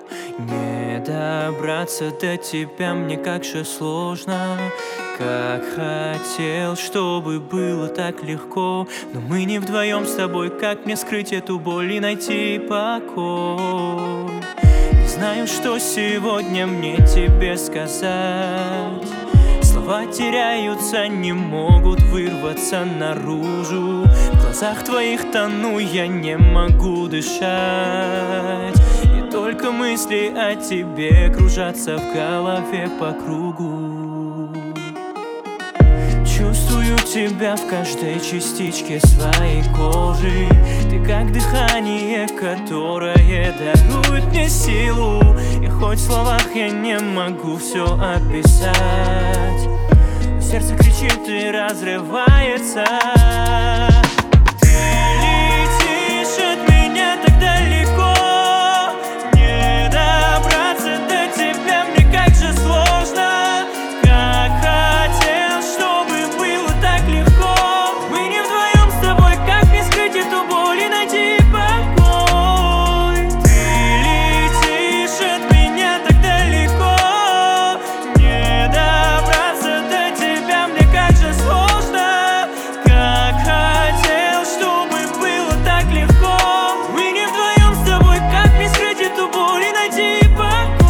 Не добраться до тебя мне как же сложно. Как хотел, чтобы было так легко, но мы не вдвоем с тобой. Как мне скрыть эту боль и найти покой? Не знаю, что сегодня мне тебе сказать. Слова теряются, не могут вырваться наружу. В глазах твоих тону, я не могу дышать. И только мысли о тебе кружатся в голове по кругу. Чувствую тебя в каждой частичке своей кожи. Ты как дыхание, которое дарует мне силу. И хоть в словах я не могу все описать, сердце кричит и разрывается. Ты летишь от меня так далеко, не добраться до тебя мне как же сложно. Как хотел, чтобы было так легко. Мы не вдвоем с тобой, как мне скрыть эту боль и найти покой? Ты летишь от меня так далеко, не добраться до тебя мне как же сложно. Как хотел, чтобы было так легко. Мы не вдвоем с тобой, как мне скрыть эту боль и найти покой?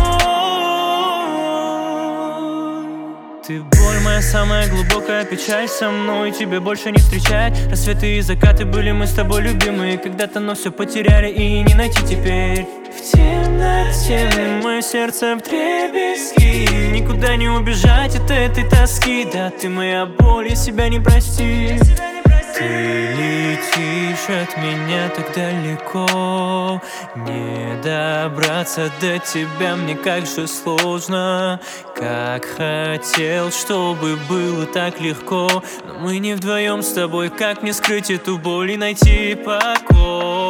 Ты боль, моя самая глубокая печаль. Со мной тебе больше не встречать. Рассветы и закаты были мы с тобой любимые когда-то, но все потеряли и не найти теперь. В темноте мое сердце вдребезги. Никуда не убежать от этой тоски. Да, ты моя боль, я себя не прости. Ты летишь от меня так далеко, не добраться до тебя мне как же сложно. Как хотел, чтобы было так легко, но мы не вдвоем с тобой. Как мне скрыть эту боль и найти покой?